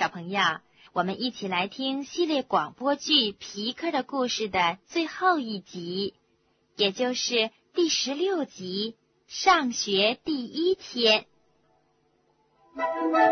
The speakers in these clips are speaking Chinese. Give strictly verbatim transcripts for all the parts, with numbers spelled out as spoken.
小朋友，我们一起来听系列广播剧《皮克的故事》的最后一集，也就是第十六集，上学第一天。 哎，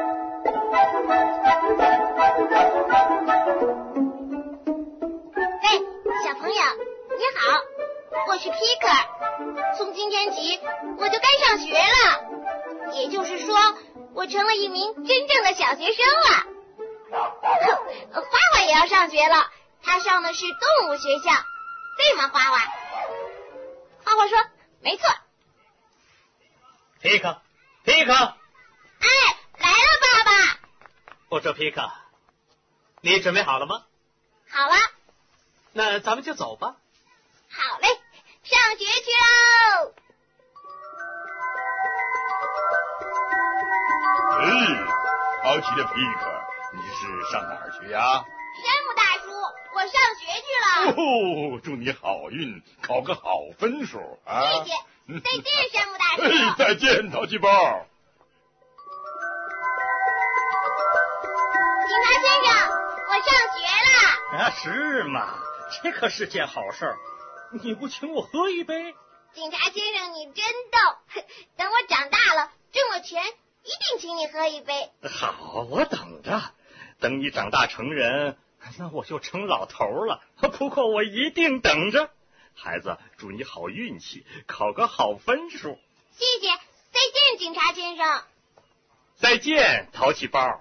小朋友，你好，我是皮克。从今天起，我就该上学了，也就是说，我成了一名真正的小学生了。花花也要上学了，他上的是动物学校，对吗，花花？花花说：“没错。” 皮克，皮克！ 哎，来了，爸爸。 我说皮克，你准备好了吗？ 好了。 那咱们就走吧。 好嘞，上学去喽！ 哎，好奇的皮克，你是上哪儿去呀？ 山姆大叔，我上学去了。 哦，祝你好运，考个好分数啊！ 谢谢，再见，山姆大叔。 哎，再见，淘气包。 警察先生，我上学了。 啊，是吗？这可是件好事儿。你不请我喝一杯？ 警察先生，你真逗。等我长大了，挣了钱，一定请你喝一杯。 好，我等着。等你长大成人，那我就成老头了。不过我一定等着。孩子，祝你好运气，考个好分数。 谢谢，再见，警察先生。 再见，淘气包。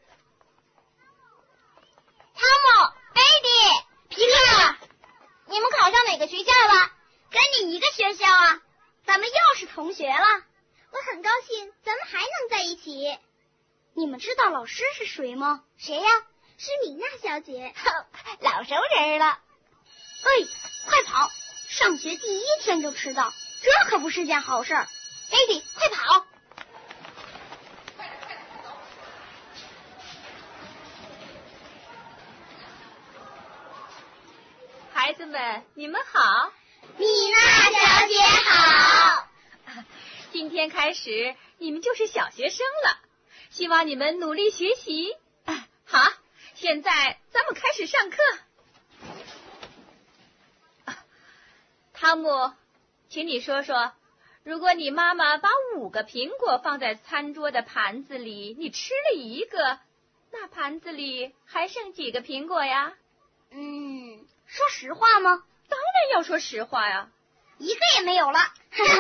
汤姆、贝蒂、皮克，你们考上哪个学校了？跟你一个学校啊。咱们又是同学了。我很高兴，咱们还能在一起。你们知道老师是谁吗？谁呀？是米娜小姐。老熟人了。哎，快跑！上学第一天就迟到，这可不是件好事儿。贝蒂，快跑！ 孩子们，你们好。 米娜小姐好。 今天开始，你们就是小学生了，希望你们努力学习。好，现在咱们开始上课。汤姆，请你说说，如果你妈妈把五个苹果放在餐桌的盘子里，你吃了一个，那盘子里还剩几个苹果呀？ 嗯，说实话吗？ 当然要说实话呀。 一个也没有了。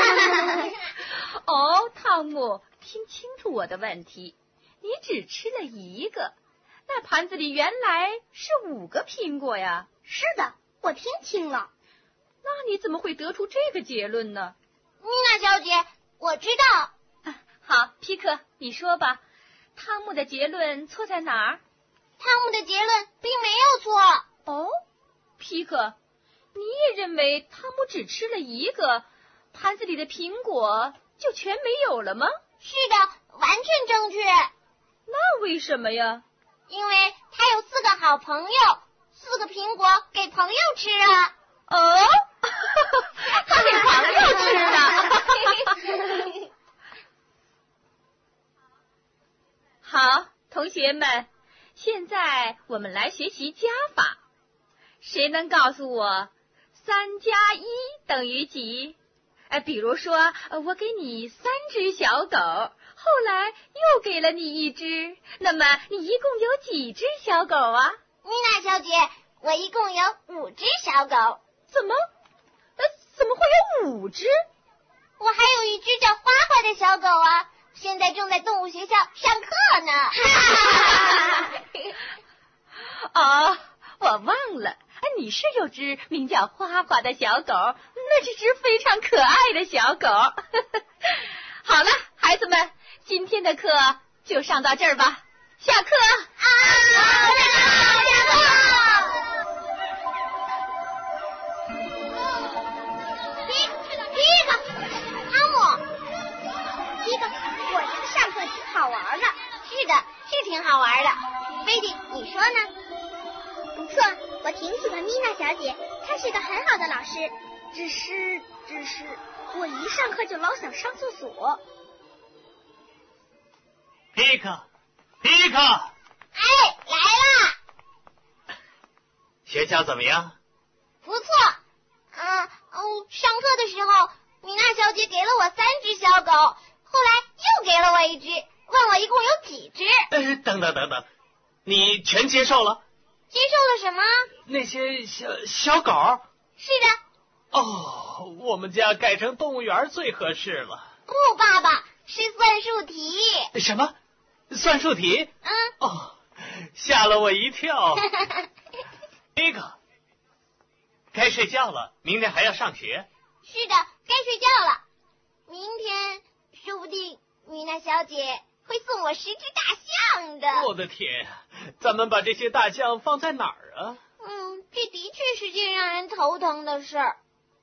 哦，汤姆，听清楚我的问题，你只吃了一个，那盘子里原来是五个苹果呀？ 是的，我听清了。 那你怎么会得出这个结论呢？ 米娜小姐，我知道。 啊、好，皮克，你说吧，汤姆的结论错在哪儿？ 汤姆的结论并没有错。 哦，皮克，你也认为汤姆只吃了一个，盘子里的苹果就全没有了吗？ 是的，完全正确。 那为什么呀？ 因为他有四个好朋友，四个苹果给朋友吃啊。 哦，他给朋友吃的。好，同学们，现在我们来学习加法。谁能告诉我三加一等于几？呃，比如说，我给你三只小狗，后来又给了你一只，那么你一共有几只小狗啊？ 米娜小姐，我一共有五只小狗。 怎么？呃，怎么会有五只？ 我还有一只叫花花的小狗啊，现在正在动物学校上课呢。 哦，我忘了。你是有只名叫花花的小狗，那是只非常可爱的小狗。好了，孩子们，今天的课就上到这儿吧，下课啊！好的，下课。皮皮克，汤姆，皮克，我觉得上课挺好玩的。是的，是挺好玩的。贝蒂，你说呢？不错，我挺喜欢米娜小姐，她是个很好的老师。只是，只是我一上课就老想上厕所。 皮克，皮克！ 哎， 学校怎么样？ 不错。嗯哦，上课的时候，米娜小姐给了我三只小狗，后来又给了我一只，问我一共有几只。 呃，等等等等，你全接受了？ 接受了什么？ 那些小小狗？ 是的。 哦，我们家改成动物园最合适了。 不，爸爸，是算术题。 什么？算术题？ 嗯。 哦，吓了我一跳。这个，该睡觉了，明天还要上学。 是的，该睡觉了。明天说不定米娜小姐会送我十只大象的。 我的天，咱们把这些大象放在哪儿啊？ 嗯，这的确是件让人头疼的事儿。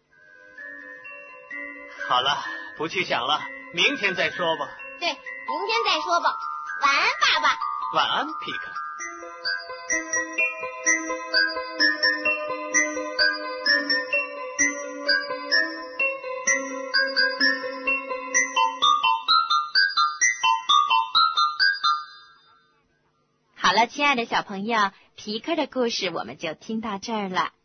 好了，不去想了，明天再说吧。 对，明天再说吧。晚安，爸爸。 晚安，皮克。 好了，亲爱的小朋友，皮克的故事我们就听到这儿了。